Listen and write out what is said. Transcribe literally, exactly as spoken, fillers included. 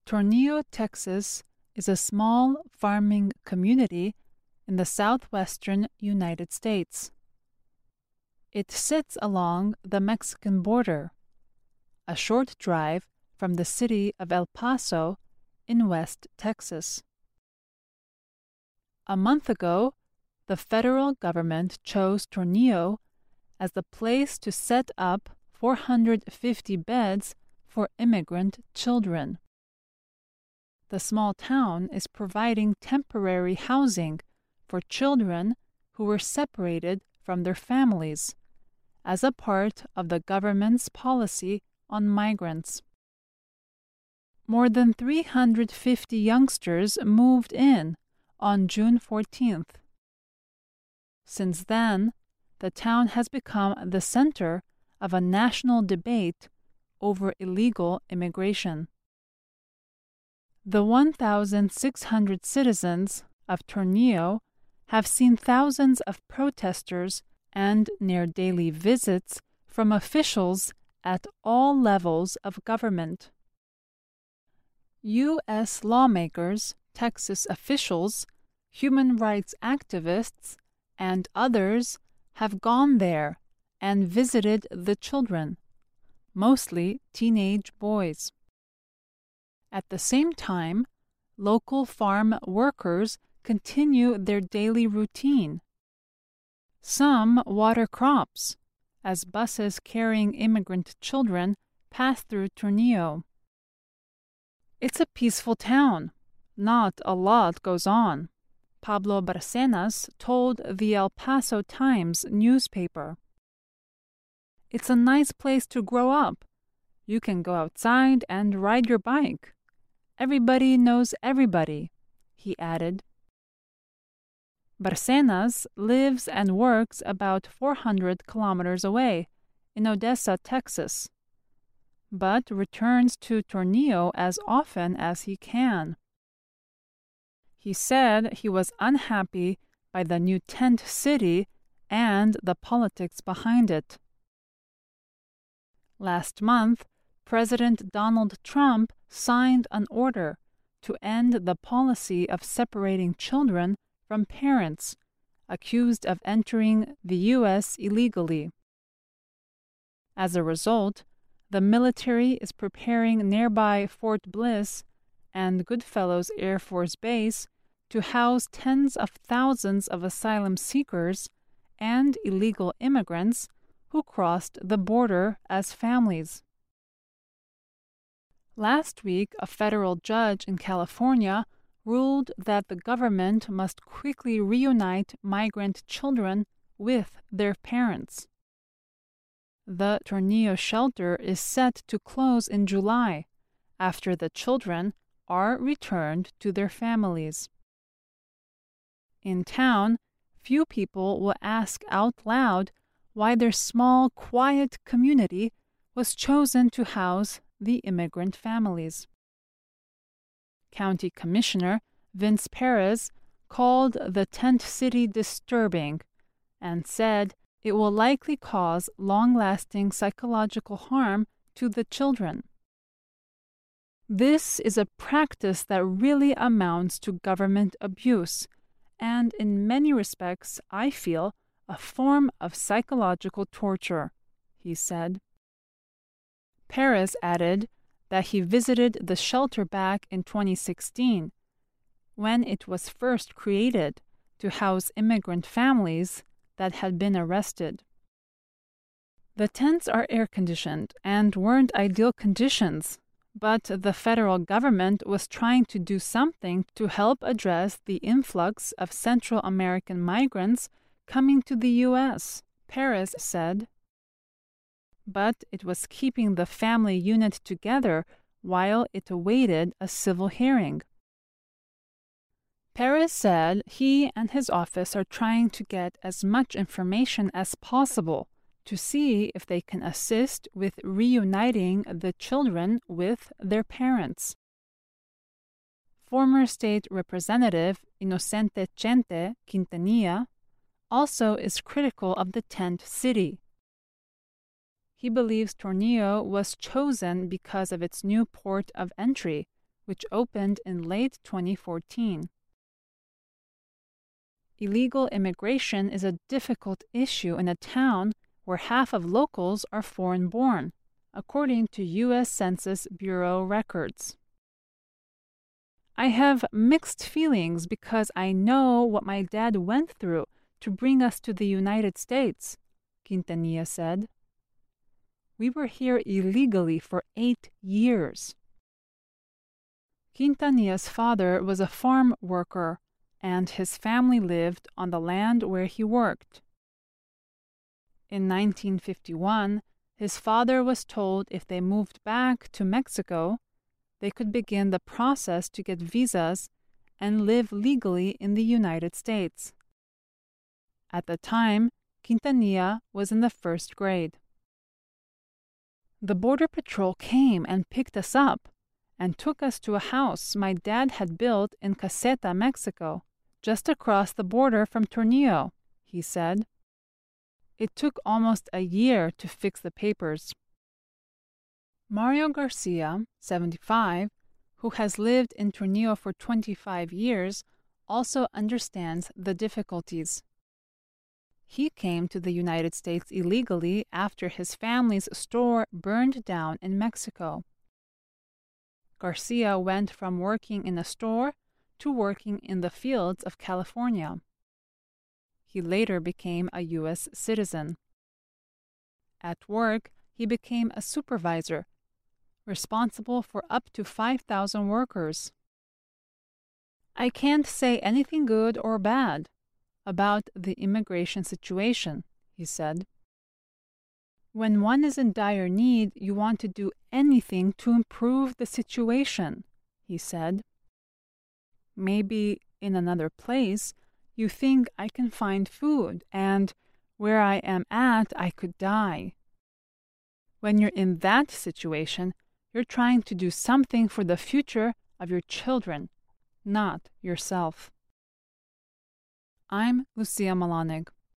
Tornillo, Texas is a small farming community in the southwestern United States. It sits along the Mexican border, a short drive from the city of El Paso in West Texas. A month ago, the federal government chose Tornillo as the place to set up four hundred fifty beds for immigrant children. The small town is providing temporary housing for children who were separated from their families as a part of the government's policy on migrants. More than three hundred fifty youngsters moved in on June fourteenth. Since then, the town has become the center of a national debate over illegal immigration. The one thousand six hundred citizens of Tornillo have seen thousands of protesters and near-daily visits from officials at all levels of government. U S lawmakers, Texas officials, human rights activists, and others have gone there and visited the children, mostly teenage boys. At the same time, local farm workers continue their daily routine. Some water crops, as buses carrying immigrant children pass through Tornillo. It's a peaceful town. Not a lot goes on, Pablo Barcenas told the El Paso Times newspaper. It's a nice place to grow up. You can go outside and ride your bike. Everybody knows everybody, he added. Barcenas lives and works about four hundred kilometers away in Odessa, Texas, but returns to Tornillo as often as he can. He said he was unhappy by the new tent city and the politics behind it. Last month, President Donald Trump signed an order to end the policy of separating children from parents accused of entering the U S illegally. As a result, the military is preparing nearby Fort Bliss and Goodfellow Air Force Base to house tens of thousands of asylum seekers and illegal immigrants who crossed the border as families. Last week, a federal judge in California ruled that the government must quickly reunite migrant children with their parents. The Tornillo shelter is set to close in July, after the children are returned to their families. In town, few people will ask out loud why their small, quiet community was chosen to house the immigrant families. County Commissioner Vince Perez called the tent city disturbing and said it will likely cause long-lasting psychological harm to the children. This is a practice that really amounts to government abuse, and in many respects, I feel, a form of psychological torture, he said. Perez added that he visited the shelter back in twenty sixteen, when it was first created to house immigrant families that had been arrested. The tents are air-conditioned and weren't ideal conditions, but the federal government was trying to do something to help address the influx of Central American migrants coming to the U S, Perez said. But it was keeping the family unit together while it awaited a civil hearing. Perez said he and his office are trying to get as much information as possible to see if they can assist with reuniting the children with their parents. Former State Representative Inocente Chente Quintanilla also is critical of the tent city. He believes Tornillo was chosen because of its new port of entry, which opened in late twenty fourteen. Illegal immigration is a difficult issue in a town where half of locals are foreign-born, according to U S Census Bureau records. I have mixed feelings because I know what my dad went through to bring us to the United States, Quintanilla said. We were here illegally for eight years. Quintanilla's father was a farm worker, and his family lived on the land where he worked. In nineteen fifty-one, his father was told if they moved back to Mexico, they could begin the process to get visas and live legally in the United States. At the time, Quintanilla was in the first grade. The Border Patrol came and picked us up and took us to a house my dad had built in Caseta, Mexico, just across the border from Tornillo, he said. It took almost a year to fix the papers. Mario Garcia, seventy-five, who has lived in Tornillo for twenty-five years, also understands the difficulties. He came to the United States illegally after his family's store burned down in Mexico. Garcia went from working in a store to working in the fields of California. He later became a U S citizen. At work, he became a supervisor, responsible for up to five thousand workers. I can't say anything good or bad about the immigration situation, he said. When one is in dire need, you want to do anything to improve the situation, he said. Maybe in another place, you think I can find food, and where I am at, I could die. When you're in that situation, you're trying to do something for the future of your children, not yourself. I'm Lucia Malanig.